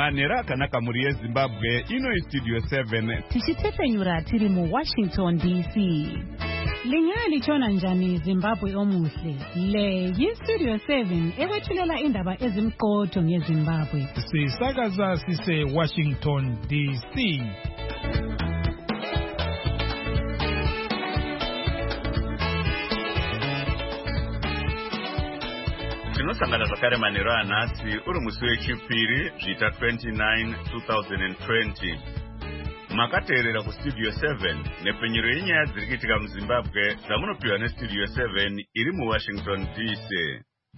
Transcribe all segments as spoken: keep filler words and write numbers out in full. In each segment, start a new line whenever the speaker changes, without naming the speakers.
manera kana kamuri yeZimbabwe ino istudio seven
tichitefenyura tiri mu Washington D C. Lingaya lichona njani Zimbabwe omuhle. Le yistudio seven ekwethulela indaba ezimqotho ngeZimbabwe.
Sisakaza sise Washington D C.
tinosangana zvakare manheru anhasi uri musi wechipiri zvita twenty-nine two thousand twenty. Makateerera kustudio seven nepfenyuro yenyaya dziri kuitika muZimbabwe dzamunopiwa nestudio seven iri muWashington D C.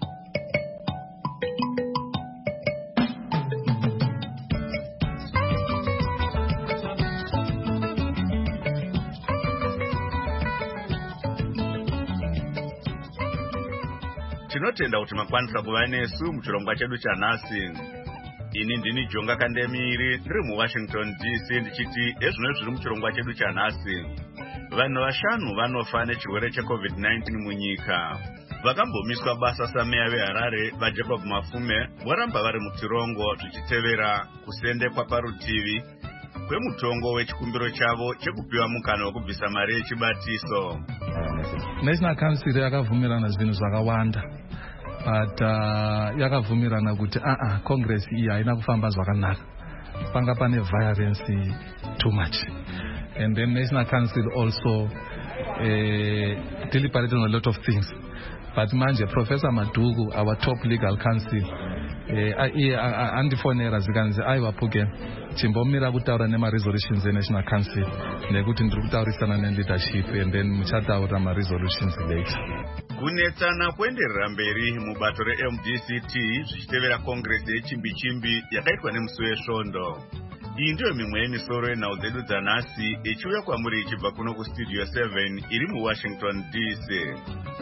Tinotenda kuti makwanisa kuva nesu muchirongwa chedu chanhasi. Ini ndini Jonga Kandemiri ndiri muWashington D C ndichiti ezvino zviri muchirongwa chedu chanhasi. Vanhu vashanu vanofa nechirwere checovid nineteen munyika. Vakambomiswa basa sameya veHarare vaJacob Mafume voramba vari mutirongo zvichitevera kusendekwa parutivi kwemutongo wechikumbiro chavo chekupiwa mukana wekubvisa mari yechibatiso.
National Council yakabvumirana zvinhu zvakawanda. But uh, yakabvumirana kuti a a Congress iyi haina kufamba zvakanaka. Panga pane violence too much. And then National Council also uh, deliberated on a lot of things. But manje Professor Madugu, our top legal counsel, uh, andifonera zikanzi aivapuke chimbomira kutaura nema-resolutions eNational Council nekuti ndiri kutaurisana ne-leadership and then muchataura ma-resolutions later.
Kunetsana kuenderera mberi mubato re-M D C T zvichitevera Congress yechimbi-chimbi yakaitwa nemusi wesvondo. Iyi ndiyo mimwe yemisoro yenhau dzedu dzanhasi ichiuya kwamuri ichibva kuno kustudio seven iri muWashington D C.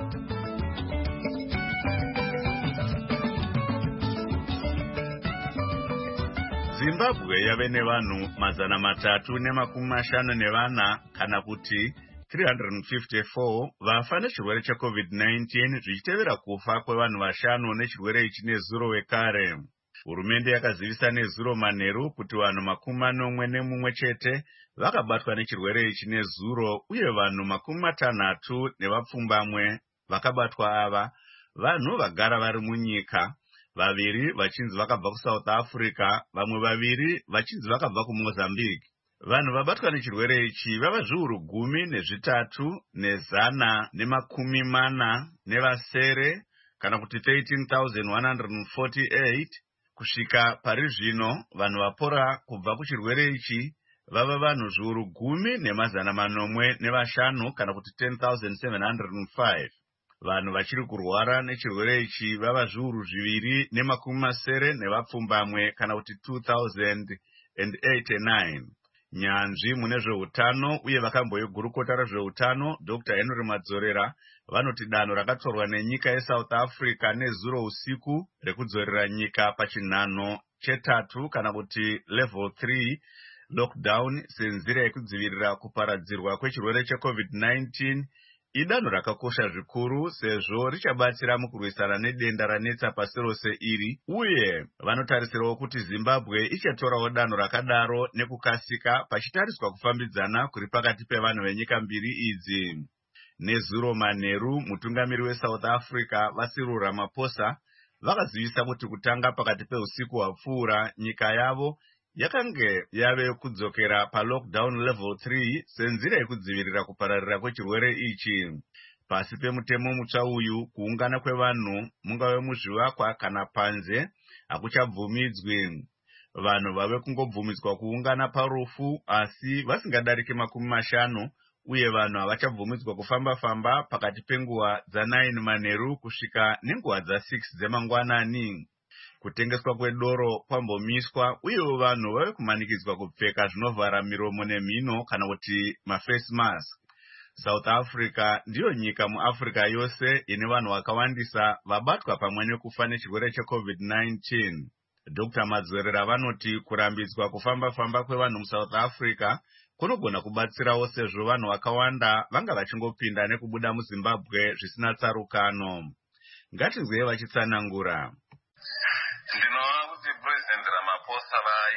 Zimbabwe yave nevanhu mazana matatu nemakumi mashanu nevana kana kuti three hundred fifty-four vafa nechirwere checovid nineteen zvichitevera kufa kwevanhu vashanu nechirwere ichi nezuro wekare. Hurumende yakazivisa nezuro manheru kuti vanhu makumi manomwe nemumwe chete vakabatwa nechirwere ichi nezuro uye vanhu makumi matanhatu nevapfumbamwe vakabatwa ava vanhu vagara vari munyika. Vaviri vachinzi vakabva kuSouth Africa, vamwe vaviri vachinzi vakabva kuMozambique. Vanhu vabatwa nechirwere ichi vava zviuru gumi nezvitatu nezana nemakumi mana nevasere kana kuti thirteen thousand one hundred forty-eight. Kusvika pari zvino vanhu vapora kubva kuchirwere ichi vava vanhu zviuru gumi nemazana manomwe nevashanu kana kuti ten thousand seven hundred five. Vanhu vachiri kurwara nechirwere ichi vava zviuru zviviri nemakumi masere nevapfumbamwe kana kuti two thousand eighty-nine. Nyanzvi mune zveutano uye vakamboigurukota rezveutano Doctor Henry Madzorera vanoti danho rakatorwa nenyika yeSouth Africa nezuro usiku rekudzorera nyika pachinhano chetatu kana kuti level three lockdown senzira yekudzivirira kuparadzirwa kwechirwere checovid nineteen idanho rakakosha zvikuru sezvo richabatsira mukurwisana nedenda ranetsa pasi rose iri uye vanotarisirawo kuti Zimbabwe ichatorawo danho rakadaro nekukasika pachitariswa kufambidzana kuri pakati pevanhu venyika mbiri idzi. Nezuro manheru mutungamiri weSouth Africa Cyril Ramaphosa vakazivisa kuti kutanga pakati peusiku hwapfuura nyika yavo yakange yave kudzokera palockdown level three senzira yekudzivirira kupararira kwechirwere ichi. Pasi pemutemo mutsva uyu kuungana kwevanhu mungave muzvivakwa kana panze hakuchabvumidzwi. Vanhu vave kungobvumidzwa kuungana parufu asi vasingadariki makumi mashanu uye vanhu havachabvumidzwa kufamba-famba pakati penguva dza-nine manheru kusvika nenguva dza-six dzemangwanani. Kutengeswa kwedoro kwambomiswa uyewo vanhu vave kumanikidzwa kupfeka zvinovhara miromo nemhino kana kuti maface mask. South Africa ndiyo nyika muAfrica yose ine vanhu vakawandisa vabatwa pamwe nekufa nechirwere checovid nineteen. Doctor Madzorera vanoti kurambidzwa kufamba-famba kwevanhu muSouth Africa kunogona kubatsirawo sezvo vanhu vakawanda vanga vachingopinda nekubuda muZimbabwe zvisina tsarukano. Ngatinzwei vachitsanangura.
Ndinoona kuti President Ramaphosa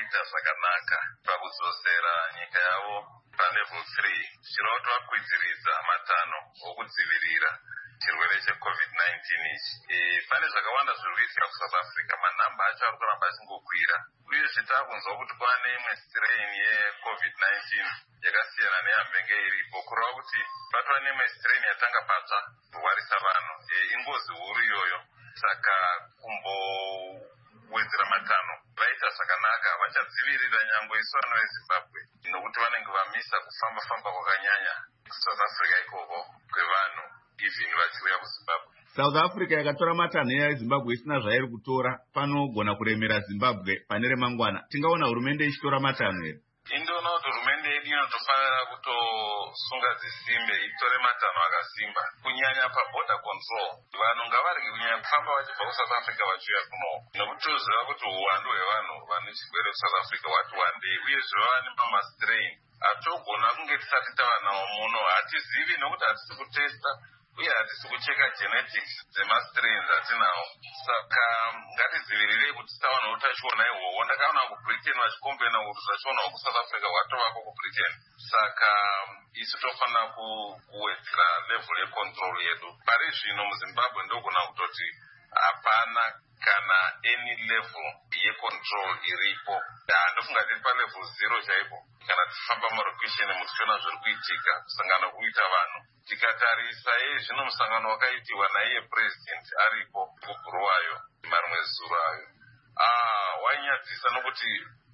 vaita zvakanaka pakudzosera nyika yavo palevel three zvichireva kuti vakwidziridza matanho okudzivirira chirwere checovid nineteen ichi. Pane zvakawanda zviri kuitika kuSouth Africa, manhamba acho ari kuramba achingokwira, uyezve taakunzwa kuti kwane imwe strain yecovid nineteen yakasiyana neyambenge iripo, kureva kuti patova neimwe strain yatanga patsva kurwarisa vanhu. Ingozi huru iyoyo, saka kumbowedzera matanho vaita zvakanaka, vachadzivirira nyangwe isu vano veZimbabwe nokuti vanenge vamisa kufamba-famba kwakanyanya kuSouth Africa ikoko kwevanhu even vachiuya kuZimbabwe.
South Africa yakatora matanho yeZimbabwe isina zvairi kutora, panogona kuremera Zimbabwe pane remangwana. Tingaona hurumende ichitora matanho here?
Indoona kuti hurumende yedu inotofanira kutosunga dzisimbe itore matanho akasimba, kunyanya paborder control. Vanhu ngavarege kunyanya kufamba vachibva kuSouth Africa vachiuya kuno, nokuti toziva kuti uwandu hwevanhu vane chirwere kuSouth Africa hwati wandei, uyezve vane mamastrain atogona kunge tisati tava nawo muno. Hatizivi nokuti hatisi kutesta uye hatisi kucheka genetics dzemastrains atinawo. Saka ngatidzivirirei kuti tisawana utachiona ihwohwo. Ndakaona kuBritain vachikombeina kuti utachiona kuSouth Africa hwatovako kuBritain. Saka isu tofanira kuwedzera level yecontrol yedu. Pari zvino muZimbabwe ndogona kutoti hapana kana any level yecontrol iripo. Ndofunga tiri palevel zero chaipo. Kana tifamba mulocation mutichiona zviri kuitika, kusangana kuita vanhu. Tikatarisa zvino musangano wakaitiwa naiye president aripo kuBulawayo marimwe zuro ayo, ah wainyadzisa nokuti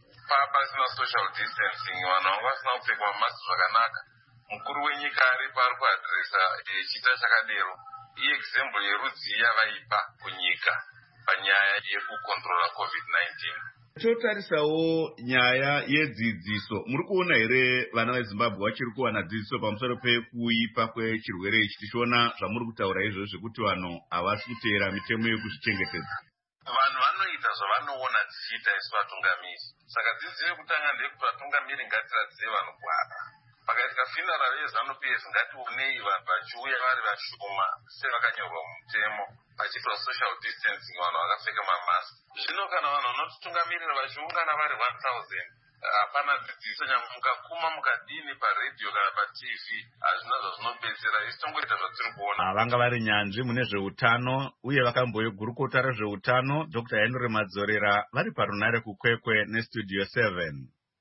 pasina social distancing, vanhu vanga vasina kupfeka mamaski zvakanaka. Mukuru wenyika aripo ari kuadhiresa chita chakadero. Iexample yerudzi yavaipa kunyika panyaya yekukontrola covid nineteen.
Totarisawo nyaya yedzidziso. Muri kuona here vana veZimbabwe vachiri kuwana dzidziso pamusoro pekuipa kwechirwere ichi, tichiona zvamuri kutaura izvozvo kuti vanhu havasi kuteera mitemo yekuzvichengetedza?
Vanhu vanoita zvavanoona dzichiita isu vatungamiri. Saka dzidziso yekutanga ndeyekuti vatungamiri ngatiratidze vanhu gwara. Pakaitika funeral yeZANU PF ngationei vanhu vachiuya vari vashoma sevakanyorwa mumutemo, pachiitwa social distancing, vanhu vakapfeka mamaski. Zvino kana vanhu vanotitungamirira vachiungana vari one thousand, hapana dzidziso, nyangwe mukakuma mukadini paredhiyo kana paTV, hazvina zvazvinobetsera. Isi tongoita zvatiri kuona.
Vanga vari nyanzvi mune zveutano uye vakamboigurukota rezveutano Doctor Henry Madzorera vari parunare kuKwekwe neStudio seven.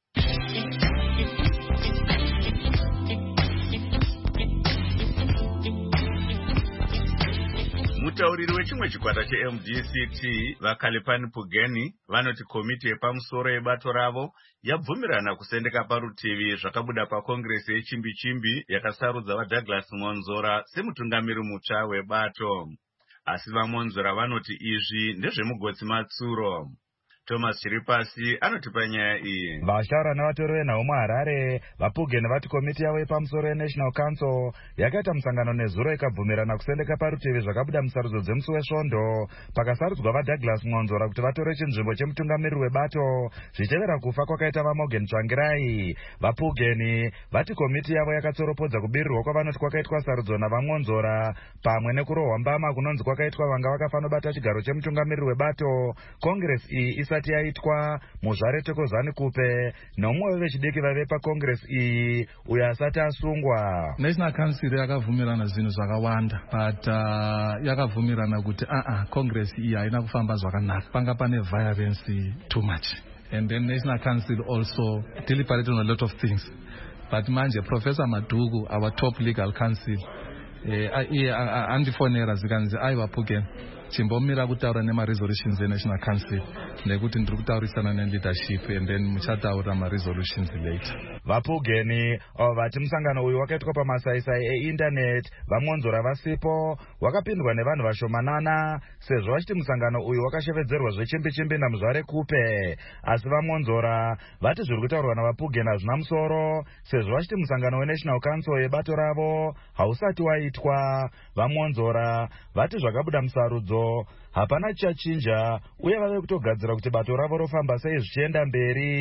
Mutauriri wechimwe chikwata cheM D C T vaKalipani Pugeni vanoti komiti yepamusoro yebato ravo yabvumirana kusendeka parutivi zvakabuda pakongresi yechimbi-chimbi yakasarudza vaDouglas Monzora semutungamiri mutsva webato. Asi vaMonzora vanoti izvi ndezvemugotsi matsuro. Thomas Chiripasi anotipa nyaya iyi.
Vashara navatori venhau muHarare vaPugeni vati komiti yavo yepamusoro yeNational Council yakaita musangano nezuro ikabvumirana kusendeka parutivi zvakabuda musarudzo dzemusi wesvondo pakasarudzwa vaDouglas Monzora kuti vatore chinzvimbo chemutungamiriri webato zvichitevera kufa kwakaita vaMorgan Tsvangirai. VaPugeni vati komiti yavo yakatsoropodza kubirirwa kwavanoti kwakaitwa sarudzo navaMonzora pamwe nekurohwa mbama kunonzi kwakaitwa vanga vakafanobata chigaro chemutungamiriri webato kongresi iyi isati yaitwa muzvare Thokozani Kupe nomumwe wevechidiki vaive pakongresi iyi uyo asati asungwa.
National Council yakabvumirana zvinhu zvakawanda, but uh, yakabvumirana kuti a a kongresi iyi haina kufamba zvakanaka, panga pane violence too much, and then National Council also deliberated on a lot of things. But manje Professor Madugu, our top legal counsel, eh andifonera zikanzi aiwa Pugeni chimbomira kutaura nema-resolutions eNational Council nekuti ndiri kutaurisana neleadership and then muchataura ma-resolutions later.
VaPugeni vati musangano uyu wakaitwa pamasaisai einternet, vaMonzora vasipo, wakapindwa nevanhu vashomanana sezvo vachiti musangano uyu wakashevedzerwa zvechimbi-chimbi namuzvare Kupe. Asi vaMonzora vati zviri kutaurwa navaPugeni hazvina musoro sezvo vachiti musangano weNational Council yebato ravo hausati waitwa. VaMonzora vati zvakabuda musarudzo hapana chachinja uye vave kutogadzira kuti bato ravo rofamba sei zvichienda mberi.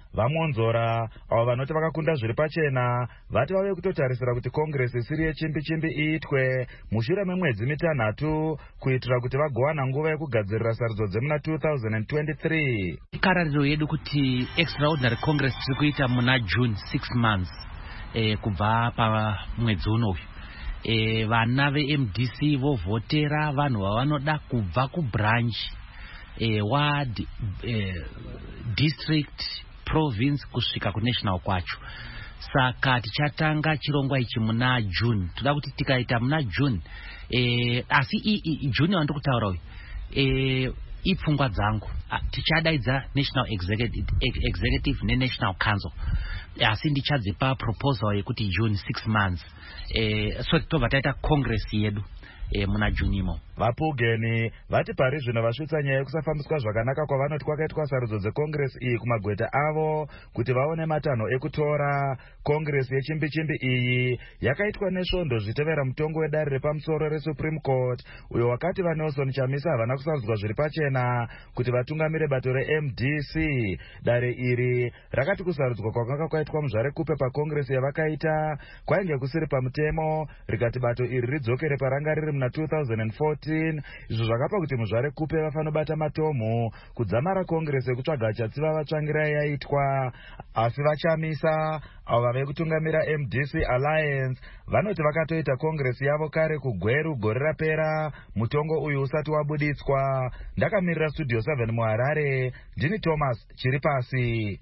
vamonzora avo vanoti vakakunda zviri pachena vati vave kutotarisira kuti kongresi isiri yechimbi chimbi iitwe mushure memwedzi mitanhatu kuitira kuti vagowana nguva yekugadzirira sarudzo dzemuna two thousand twenty-three.
Ikarariro yedu kuti extraordinary congress tiri kuita muna June six months eh, kubva pamwedzi unoyu. E, vana ve-M D C vovhotera vanhu vavanoda kubva kubranch e, ward e, district province kusvika kunational kwacho. Saka tichatanga chirongwa ichi muna June. Toda kuti tikaita muna June e, asi i, i, June wandokutaura uyu e, ipfungwa dzangu tichadaidza national executive, executive ne-national council asi ndichadzipa proposal yekuti June six months eh, so tobva taita congress yedu eh, muna June imo.
Vapugeni vati pari zvino vasvitsa nyaya yekusafambiswa zvakanaka kwavanoti kwakaitwa sarudzo dzekongresi iyi kumagweta avo kuti vaone matanho ekutora. Kongresi yechimbi chimbi iyi yakaitwa nesvondo zvitevera mutongo wedare repamusoro reSupreme Court uyo wakati vaNelson Chamisa havana kusarudzwa zviri pachena kuti vatungamire bato re-M D C. Dare iri rakati kusarudzwa kwakanga kwaitwa muzvarekupe pakongresi yavakaita kwainge kusiri pamutemo, rikati bato iri ridzokere paranga riri muna two thousand fourteen. Izvo zvakapa kuti muzvarekupe vafanobata matomu kudzamara kongresi yekutsvaga chatsiva vatsvangira yaitwa. Asi vaChamisa avo vave kutungamira M D C Alliance vanoti vakatoita kongresi yavo kare kugweru gore rapera mutongo uyu usati wabuditswa. Ndakamirira Studio seven muHarare, ndini Thomas Chiripasi.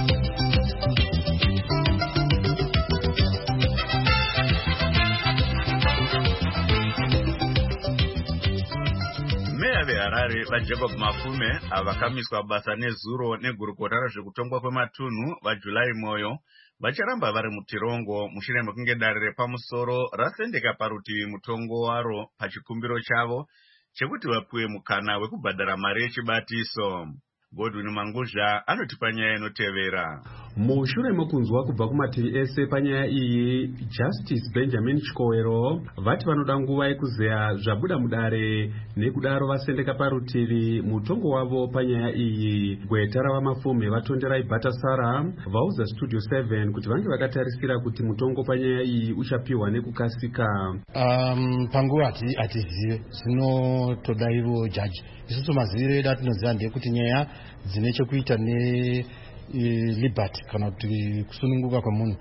Meya veHarare vaJacob Mafume avakamiswa basa nezuro negurukota rezvekutongwa kwematunhu vaJulai Moyo vacharamba vari mutirongo mushure mekunge dare repamusoro rasendeka parutivi mutongo waro pachikumbiro chavo chekuti vapiwe mukana wekubhadhara mari yechibatiso. Godwin Manguzha anotipa nyaya inotevera.
Mushure mekunzwa kubva kumativi ese panyaya iyi, Justice Benjamin Chikowero vati vanoda nguva yekuzeya zvabuda mudare nekudaro vasendeka parutivi mutongo wavo panyaya iyi. Gweta ravamafume vatonderai Bhatasara vauza Studio seven kuti vange vakatarisira kuti mutongo panyaya iyi uchapiwa nekukasika.
Um, panguva hatizive zvinotoda ivo jaji. Isusu maziviro edu atinoziva ndekuti nyaya dzine chekuita ne liberty kana kuti kusununguka kwemunhu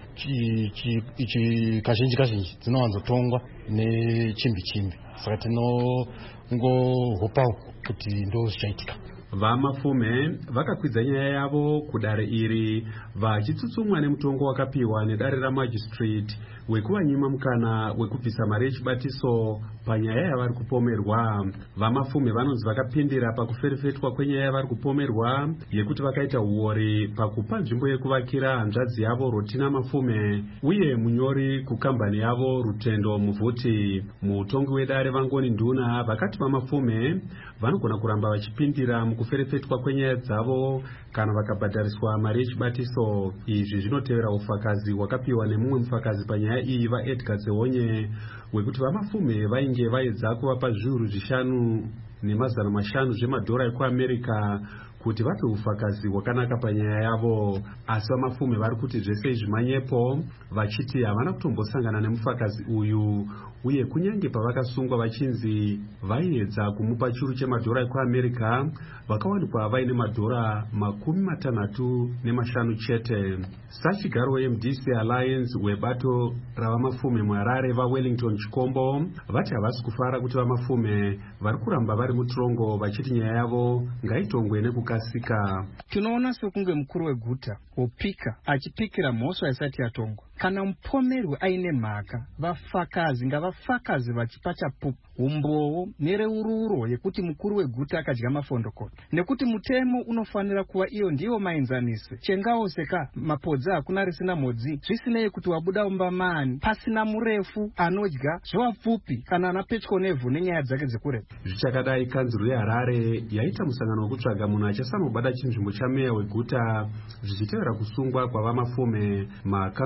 kazhinji kazhinji dzinowanzotongwa nechimbi chimbi, saka tinongohopawo kuti ndo zvichaitika.
Vamafume vakakwidza nyaya yavo kudare iri vachitsutsumwa nemutongo wakapiwa nedare ramagistrate wekuvanyima mukana wekubvisa mari yechibatiso panyaya yavari kupomerwa. Vamafume vanonzi vakapindira pakuferefetwa kwenyaya yavari kupomerwa yekuti vakaita uori pakupa nzvimbo yekuvakira hanzvadzi yavo Rotina Mafume uye munyori kukambani yavo Rutendo Muvhuti. Mutongi wedare Vangoni Nduna vakati Vamafume vanogona kuramba vachipindira mukuferefetwa kwenyaya dzavo kana vakabhadhariswa mari yechibatiso. Izvi zvinotevera ufakazi hwakapiwa nemumwe mufakazi panyaya iyi vaEdgar Zewonye wekuti Vamafume vainge vaedza kuvapa zviuru zvishanu nemazana mashanu zvemadhora ekuAmerica kuti vape ufakazi hwakanaka panyaya yavo. Asi Vamafume vari kuti zvese izvi manyepo, vachiti havana kutombosangana nemufakazi uyu uye kunyange pavakasungwa vachinzi vaiedza kumupa churu chemadhora ekuAmerica vakawanikwa vaine madhora makumi matanhatu nemashanu chete. Sachigaro we-M D C Alliance webato ravamafume muHarare vaWellington Chikombo vati havasi kufara kuti Vamafume vari kuramba vari mutirongo vachiti nyaya yavo ngaitongwe nekukasika.
Tinoona sekunge mukuru weguta opika achipikira mhosva isati yatongwa. Kana mupomerwe aine mhaka, vafakazi ngavafakazi vachipa chapupu umbowo nereururo yekuti mukuru weguta akadya mafondokota, nekuti mutemo unofanira kuva iyo ndiwo mainzanise. Chengawo seka mapodza hakuna risina modzi, zvisinei kuti wabuda umbamani pasina murefu anodya zvevapfupi kana anapetyo nevhu nenyaya dzake dzekurepa.
Zvichakadai kanzuro yeHarare yaita musangano wekutsvaga munhu achasanobata chinzvimbo chameya weguta zvichitevera kusungwa kwavamafume. Makanzuro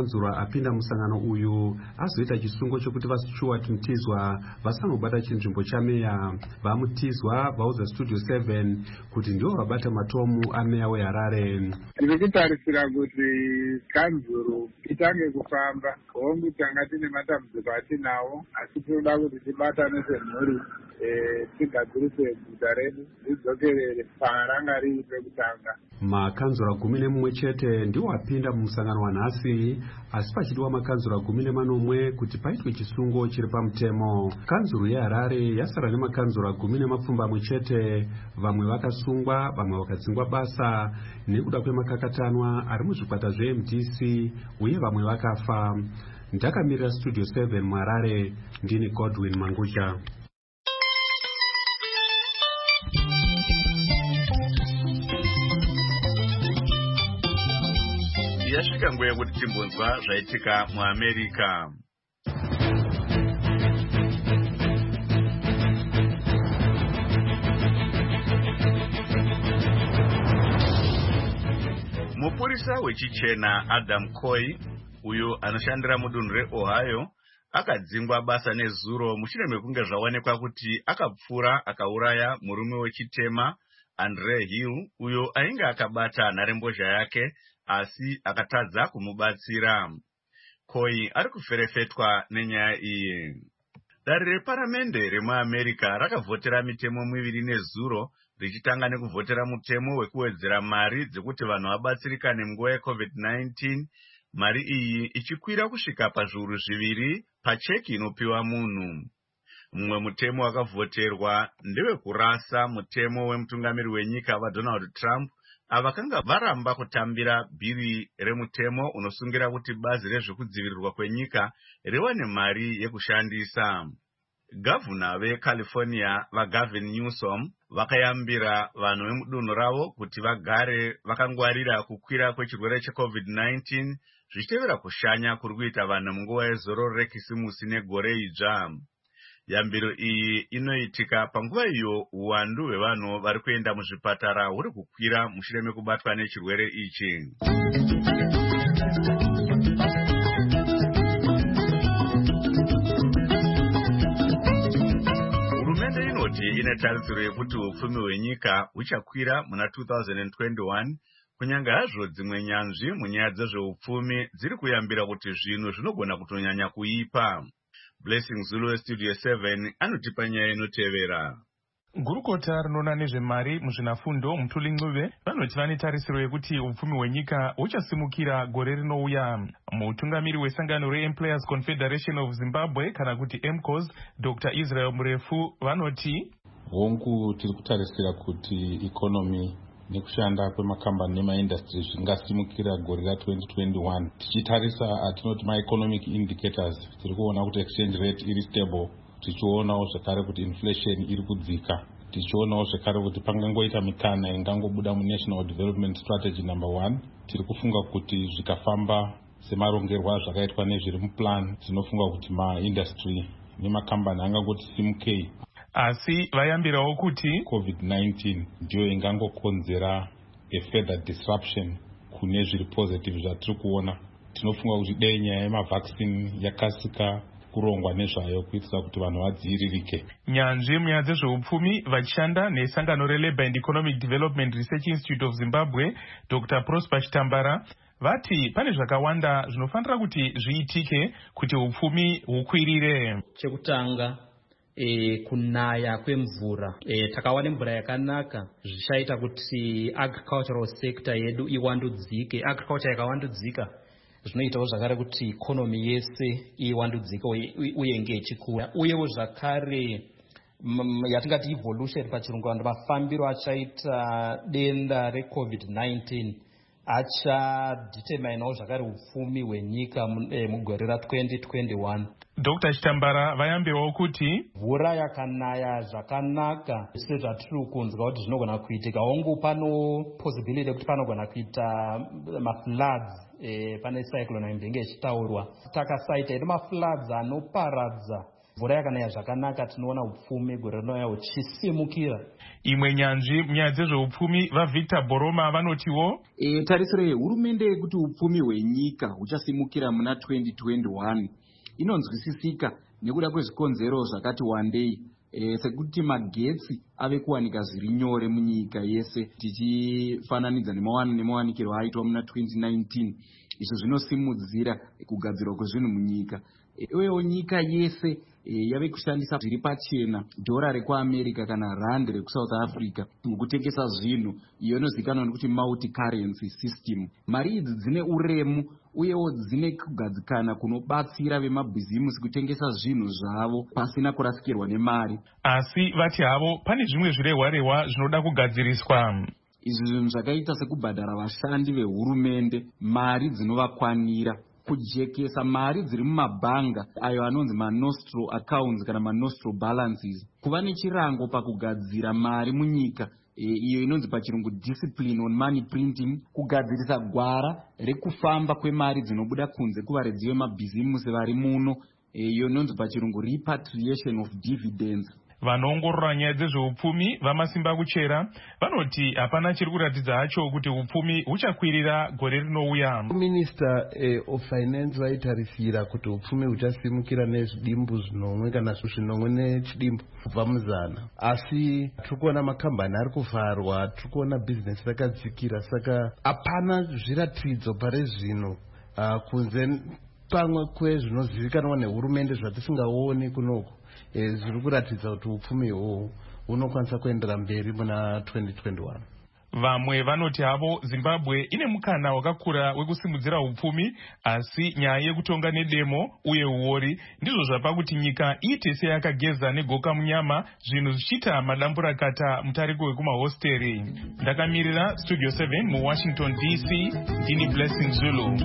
apinda musangano uyu azoita chisungo chokuti vaStuart Mtizwa vasanobata chinzvimbo chameya. VaMutizwa vauza Studio seven kuti ndivo vabata matomu ameya weHarare.
Tiri kutarisira kuti kanzuru itange kufamba. Hongu tanga tine matambudziko atinawo, asi tinoda kuti tibatane semhuri tigadzirise guta redu ridzokerere paranga riri pekutanga.
Makanzura gumi nemumwe chete ndiwo apinda mumusangano wanhasi, asi pachidiwa makanzura gumi nemanomwe kuti paitwe chisungo chiri pamutemo. Kanzuru yeHarare yasara nemakanzura gumi nemapfumbamwe chete, vamwe vakasungwa, vamwe vakadzingwa basa nekuda kwemakakatanwa ari muzvikwata zveM D C uye vamwe vakafa. Ndakamirira Studio seven muHarare, ndini Godwin Mangucha.
Yasvika nguva yekuti timbonzwa zvaitika muAmerica. Mupurisa wechichena Adam Coy, uyo anoshandira mudunhu reOhio, akadzingwa basa nezuro mushure mekunge zvaonekwa kuti akapfura akauraya murume wechitema Andre Hill, uyo ainge akabata nharembozha yake asi akatadza kumubatsira. Coy ari kuferefetwa nenyaya iyi. Dare reparamende remuAmerica rakavhotera mitemo miviri nezuro, richitanga nekuvhotera mutemo wekuwedzera mari dzekuti vanhu vabatsirikane munguva yeCovid nineteen, mari iyi ichikwira kusvika pazviuru zviviri pacheki inopiwa munhu. Mumwe mutemo wakavhoterwa ndewekurasa mutemo wemutungamiri wenyika vaDonald Trump, avakanga varamba kutambira bhiri remutemo unosungira kuti bazi rezvekudzivirirwa kwenyika riwane mari yekushandisa. Gavhuna veCalifornia vaGavin Newsom vakayambira vanhu vemudunhu ravo kuti vagare vakangwarira kukwira kwechirwere cheCovid nineteen, zvichitevera kushanya kuri kuita vanhu munguva yezororo rekisimusi negore idzva. Yambiro iyi inoitika panguva iyo uwandu hwevanhu vari kuenda muzvipatara huri kukwira mushure mekubatwa nechirwere ichi. Hurumende inoti ine tarisiro yekuti upfumi hwenyika huchakwira muna two thousand twenty-one, kunyange hazvo dzimwe nyanzvi munyaya dzezveupfumi dziri kuyambira kuti zvinhu zvinogona kutonyanya kuipa. Blessing Zulu, Studio seven, anotipa nyaya inotevera.
Gurukota rinoona nezvemari muzvinafundo Mutuli Ncube vanoti vane tarisiro yekuti upfumi hwenyika huchasimukira gore rinouya. Mutungamiri wesangano reEmployers Confederation of Zimbabwe kana kuti M C O S, Doctor Israel Murefu, vanoti
hongu tiri kutarisira kuti economy nekushanda kwemakambani nemaindustry zvingasimukira gore ra twenty twenty-one. Tichitarisa atinoti maeconomic indicators, tiri kuona kuti exchange rate iri stable, tichionawo zvekare kuti inflation iri kudzika, tichionawo zvekare kuti pangangoita mikana ingangobuda muNational Development Strategy number one. Tiri kufunga kuti zvikafamba semarongerwa zvakaitwa nezviri muplan, tinofunga kuti maindustry nemakambani angangoti simukei.
Asi vayambirawo kuti
COVID nineteen ndiyo ingangokonzera a further disruption kune zviri positive zvatiri kuona. Tinofunga kuti dei nyaya yemavaccine yakasika kurongwa nezvayo kuitira kuti vanhu vadziviririke.
Nyanzvi munyaya dzezveupfumi vachishanda nesangano reLabour and Economic Development Research Institute of Zimbabwe, Doctor Prosper Chitambara, vati pane zvakawanda zvinofanira kuti zviitike kuti upfumi hukwirire.
Chekutanga E, kunaya kwemvura, e, takawana mvura yakanaka zvichaita kuti agricultural sector yedu iwandudzike. Agriculture yakawandudzika zvinoitawo zvakare kuti economy yese iwandudzike uye inge ichikura. Uyewo zvakare yatingati evolution pachirungu, vanhu mafambiro achaita denda reCovid nineteen achadeterminawo zvakare upfumi hwenyika mugore ra twenty twenty-one.
Doctor Chitambara vayambirawo kuti
mvura yakanaya zvakanaka sezvatiri kunzwa kuti zvinogona kuitika. Hongu pano possibility kuti panogona kuita mafloods, e, pane cyclone inenge ichitaurwa. Takasaita iri mafloods anoparadza mvura yakanaya zvakanaka tinoona upfumi gore rinouya huchisimukira.
Imwe nyanzvi munyaya dzezveupfumi vaVictor Boroma vanotiwo
e, tarisiro yehurumende yekuti upfumi hwenyika huchasimukira muna twenty twenty-one inonzwisisika nekuda kwezvikonzero zvakati wandei, e, sekuti magetsi ave kuwanika zviri nyore munyika yese tichifananidza nemawanikiro aitwa muna twenty nineteen. Izvo zvinosimudzira kugadzirwa kwezvinhu munyika, uyewo nyika yese e, yave kushandisa zviri pachena dhora rekuamerica kana rand rekusouth africa mukutengesa zvinhu, iyo inozivikanwa nekuti multi currency system. Mari idzi dzine uremu uyewo dzine kugadzikana kunobatsira vemabhizimusi kutengesa zvinhu zvavo pasina kurasikirwa nemari.
Asi vati havo pane zvimwe zvirehwa-rehwa zvinoda kugadziriswa.
Izvi zvinhu zvakaita sekubhadhara vashandi vehurumende mari dzinovakwanira, kujekesa mari dziri mumabhanga ayo anonzi manostro accounts kana manostro balances, kuva nechirango pakugadzira mari munyika e, iyo inonzi pachirungu discipline on money printing, kugadzirisa gwara rekufamba kwemari dzinobuda kunze kuvaredzi vemabhizimusi vari muno, iyo e, inonzi pachirungu repatriation of dividends.
Vanoongorora nyaya dzezveupfumi vamasimba kuchera vanoti hapana chiri kuratidza hacho kuti upfumi huchakwirira gore rinouya.
Minister eh, of Finance vaitarisira kuti upfumi huchasimukira nezvidimbu zvinomwe kana zvinomwe nechidimbu kubva muzana, asi tiri kuona makambani ari kuvharwa, tiri kuona bhizinesi rakadzikira, saka hapana zviratidzo pare zvino uh, kunze pamwe kwezvinozivikanwa nehurumende zvatisingaoni kunoku zviri kuratidza kuti upfumi ihwohwo hunokwanisa kuendera mberi muna twenty twenty-one.
Vamwe vanoti havo Zimbabwe ine mukana wakakura wekusimudzira upfumi, asi nyaya yekutonga nedemo uye uori ndizvo zvapa kuti nyika iite seyakageza negoka munyama, zvinhu zvichiita madamburakata mutariko wekumahosteri. Ndakamirira Studio seven muWashington D C, ndini Blessing Zulu.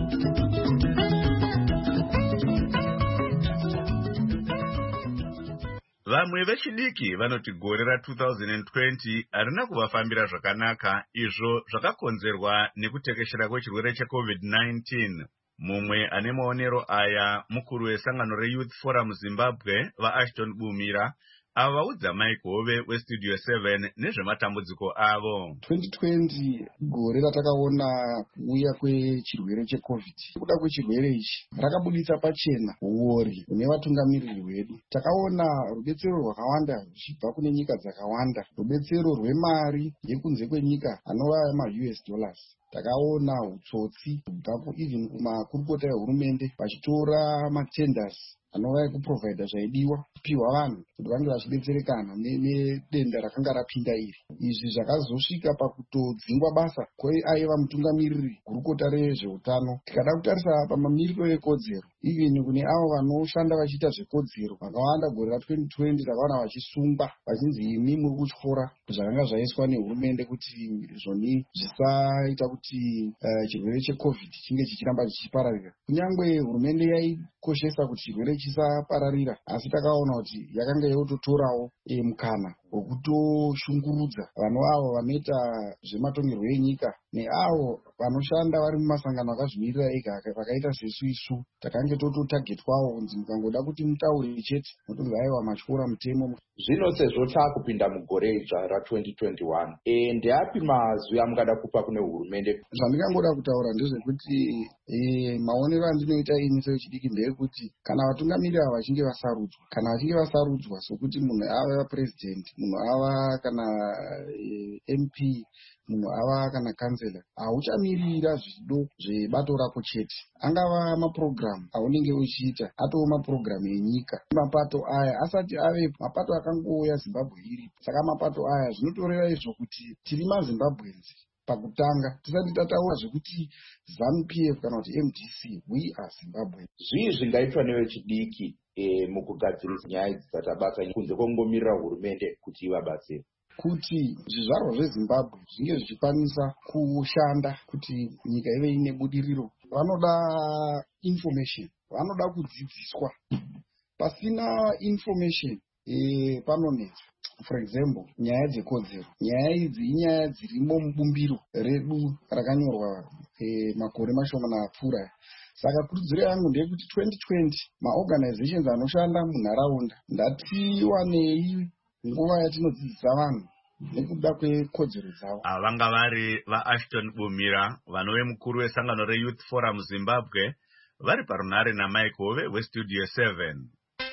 Vamwe vechidiki vanoti gore ra two thousand twenty harina kuvafambira zvakanaka, izvo zvakakonzerwa nekutekeshera kwechirwere checovid nineteen. Mumwe ane maonero aya mukuru wesangano reYouth Forum Zimbabwe vaAshton Bumira avaudza Mike Hove weStudio seven nezvematambudziko avo.
twenty twenty gore ratakaona kuuya kwechirwere checovid. Kuda kwechirwere ichi rakabuditsa pachena uori nevatungamiriri vedu. Takaona rubetsero rwakawanda ruchibva kune nyika dzakawanda, rubetsero rwemari yekunze kwenyika anova ma-U S dollars. Takaona hutsotsi kubva even kumakurukota ehurumende vachitora matenders anova ekuprovhaidha zvaidiwa kupiwa vanhu kuti vange vachidetserekana nedenda rakanga rapinda iri. Izvi zvakazosvika pakutodzingwa basa kwaiva mutungamiriri gurukota rezveutano. Tikada kutarisa pamamiriro ekodzero, even kune avo vanoshanda vachiita zvekodzero vakawanda gore ra twenty twenty takaona vachisungwa vachinzi imi muri kutyora zvakanga zvaiswa nehurumende kuti zvoni zvisaita kuti uh, chirwere checovid chinge chichiramba chichipararira. Kunyangwe hurumende yaikoshesa kuti chirwere chisapararira, asi takaona kuti yakanga yototorawo e, mukana wekutoshungurudza vanhu avo vanoita zvematongerwo enyika neavo vanoshanda vari mumasangano akazvimirira ega vakaita sesu isu. Takange tototagetwawo kunzi mukangoda kuti mutauri chete motonzi aiwa matyora mutemo.
Zvino sezvo taakupinda mugore idzva ra twenty twenty-one, e, ndeapi mazwi amungada kupa kune hurumende?
Zvandingangoda kutaura ndezvekuti e, maonero andinoita ini sewechidiki ndeyekuti kana vatungamiriri ava vachinge vasarudzwa, kana vachinge vasarudzwa sokuti munhu ava president, munhu ava kana e, M P, munhu ava kana kansela, hauchamirira zvido zvebato rako chete. Angava maprogramu aunenge uchiita, atova maprogramu enyika. Mapato aya asati ave mapato akangouya Zimbabwe iripo. Saka mapato aya zvinotoreva izvo kuti tiri maZimbabwenzi pakutanga, tisati tataura zvekuti ZANU P F kana kuti M D C, we are Zimbabwe.
Zvii zvingaitwa nevechidiki e, mukugadzirisa nyaya idzi dzatabata kunze kwekungomirira hurumende kuti ivabatsire?
Kuti zvizvarwa zveZimbabwe zvinge zvichikwanisa kushanda kuti nyika ive ine budiriro, vanoda information, vanoda kudzidziswa. Pasina information e, panonetsa. for example nyaya dzekodzero. Nyaya idzi inyaya dzirimo mubumbiro redu rakanyorwa e, makore mashomana apfuura. Saka kurudziro yangu ndeyekuti twenty twenty maorganizations anoshanda munharaunda ngatiwanei nguva yatinodzidzisa vanhu nekuda kwekodzero dzavo.
Vanga vari vaAshton Bumira vanove mukuru wesangano reYouth Forum Zimbabwe vari parunare naMike Hove weStudio seven.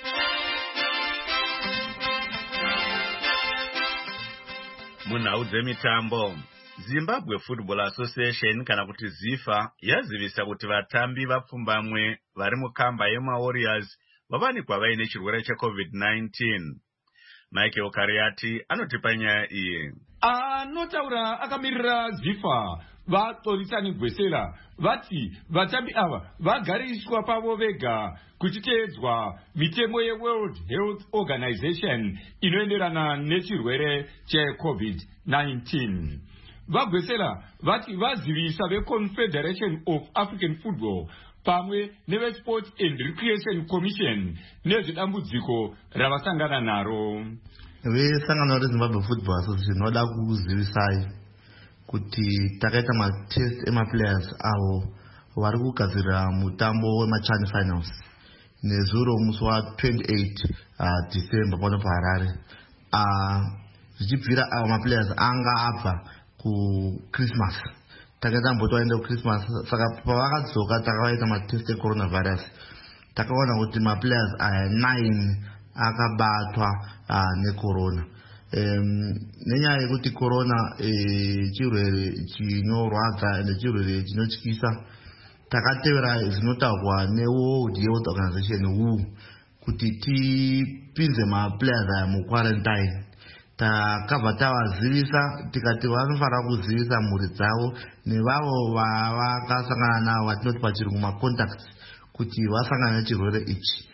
Munhau dzemitambo, Zimbabwe Football Association kana kuti ZIFA yazivisa kuti vatambi vapfumbamwe vari mukamba yemaWarriors vavanikwa vaine chirwere cheCovid nineteen. Michael Kariati anotipa nyaya iyi.
Anotaura akamirira ZIFA vaTorisani Gwesera vati vatambi ava vagariswa pavo vega kuchiteedzwa mitemo yeWorld Health Organization inoenderana nechirwere cheCovid nineteen. Vagwesera vati vazivisa veConfederation of African Football pamwe neveSport and Recreation Commission nezvidambudziko ravasangana naro.
Vesangano reZimbabwe Football Association vada kuzivisai kuti takaita matest emaplayers avo vari kugadzirira mutambo wemachani finals nezuro musi wa twenty-eight uh, December pano paHarare. Zvichibvira avo maplayers anga abva kuChristmas. Takaita mboto waenda kuChristmas, saka pavakadzoka takaita matest ecoronavirus. Takaona kuti maplayers aya nine akabatwa uh, necorona. Um, nenyaya yekuti corona eh, chirwere chinorwadza ende chirwere chinotyisa, takatevera zvinotaurwa neWorld Health Organization W H O kuti tipinze maplayers aya muquarantine. Takabva tavazivisa tikati vanofanira kuzivisa mhuri dzavo nevavo vavakasangana navo vatinoti pachirungu macontacts kuti vasangana nechirwere ichi.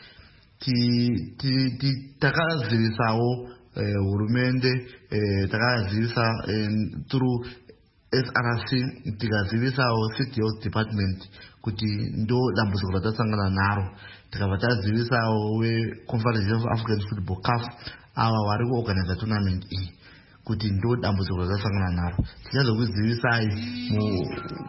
Takazivisawo hurumende, takazivisa through S R C, tikazivisawo City Health Department kuti ndo dambudziko ratasangana naro. Tikabva tazivisawo weConfederation of African Football C A F ava vari kuorganiza tournament iyi kuti ndo dambudziko ratasangana naro. Tichazokuzivisai mu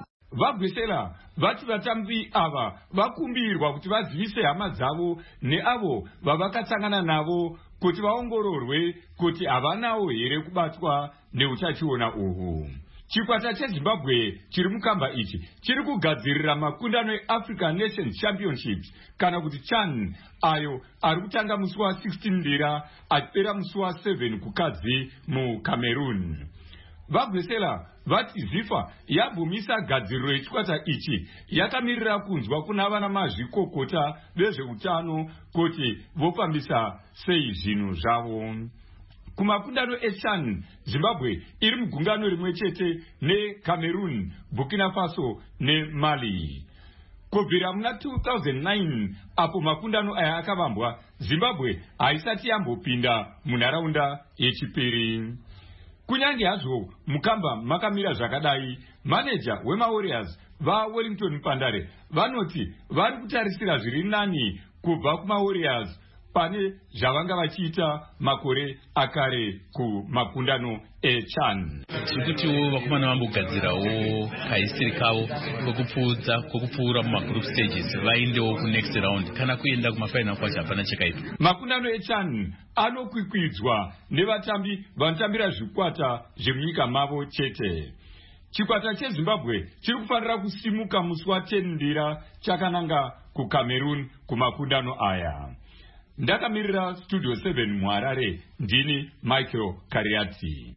Vagwesera vati vatambi ava vakumbirwa kuti vazivise hama dzavo neavo vavakasangana navo kuti vaongororwe kuti havanawo here kubatwa neutachiona uhu. Chikwata cheZimbabwe chiri mukamba ichi chiri kugadzirira makundano eAfrican Nations Championships kana kuti CHAN ayo ari kutanga musi wa sixteen Ndira achipera musi wa seven kukadzi muCameroon. Vagwesera vati ZIFA yabvumisa gadziriro yechikwata ichi yakamirira kunzwa kuna vana mazvikokota vezveutano kuti vofambisa sei zvinhu zvavo. Kumakundano eCHAN, Zimbabwe iri mugungano rimwe chete neCameroon, Burkina Faso neMali. Kubvira muna two thousand nine apo makundano aya akavambwa, Zimbabwe haisati yambopinda munharaunda yechipiri. Kunyange hazvo mukamba makamira zvakadai, manager wemaWarriors vaWellington Pandare vanoti vari kutarisira zviri nani kubva kumaWarriors pane zvavanga vachiita makore akare kumakundano eCHAN.
Tirikutiwo vakomana vambogadzirawo kaisiri kavo kwekupfuudza kwekupfuura mumagroup stages vaendewo kunext round kana kuenda kumafinal kwacho hapana chakaitwa.
Makundano eCHAN anokwikwidzwa nevatambi vanotambira zvikwata zvemunyika mavo chete. Chikwata cheZimbabwe chiri kufanira kusimuka musi wa ten Ndira chakananga kuCameroon kumakundano aya. Ndakamirira Studio seven muHarare, ndini Michael Kariati.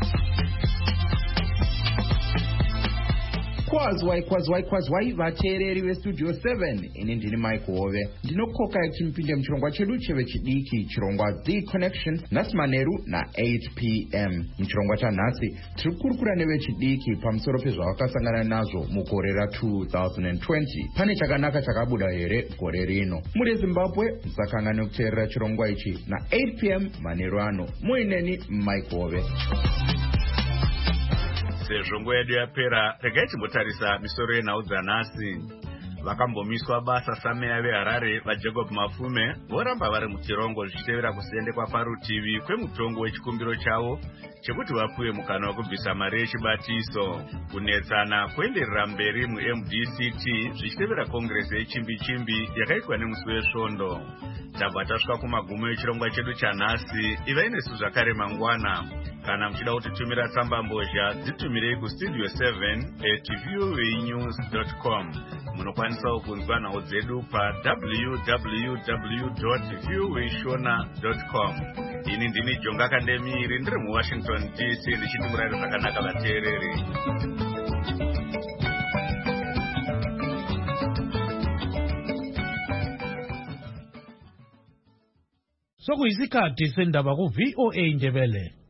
Kwazwai kwazwai kwazwai vateereri veStudio seven, ini ndini Mike Hove. Ndinokoka timpinde muchirongwa chedu chevechidiki, chirongwa The Connection, nhasi manheru na eight p m. Muchirongwa chanhasi tiri kurukura nevechidiki pamusoro pezvavakasangana nazvo mugore ra two thousand twenty. Pane chakanaka chakabuda here gore rino. Muri Zimbabwe musakangane kuteerera chirongwa ichi na eight p m manheru ano. Muineni Mike Hove.
Sezvo nguva yedu yapera, regai timbotarisa misoro yenhau dzanhasi. vakambomiswa basa sameya veharare vajacob mafume voramba vari muchirongo zvichitevera kusendekwa parutivi kwemutongo wechikumbiro chavo chekuti vapiwe mukana wekubvisa mari yechibatiso. Kunetsana kuenderera mberi mu-M D C T zvichitevera kongresi yechimbi-chimbi yakaitwa nemusi wesvondo. Tabva tasvika kumagumo echirongwa chedu chanhasi. Ivai nesu zvakare mangwana. Kana muchida kutitumira tsamba mbozha dzitumirei kustudio seven at voa news dot com. Munokwanisawo kunzwa nhau dzedu pa w w w dot voa shona dot com. Ini ndini Jonga Kandemiri ndiri muWashington D C ndichiti murari zvakanaka vateereri.
Sokuyisikhathi sendaba ku V O A Ndebele.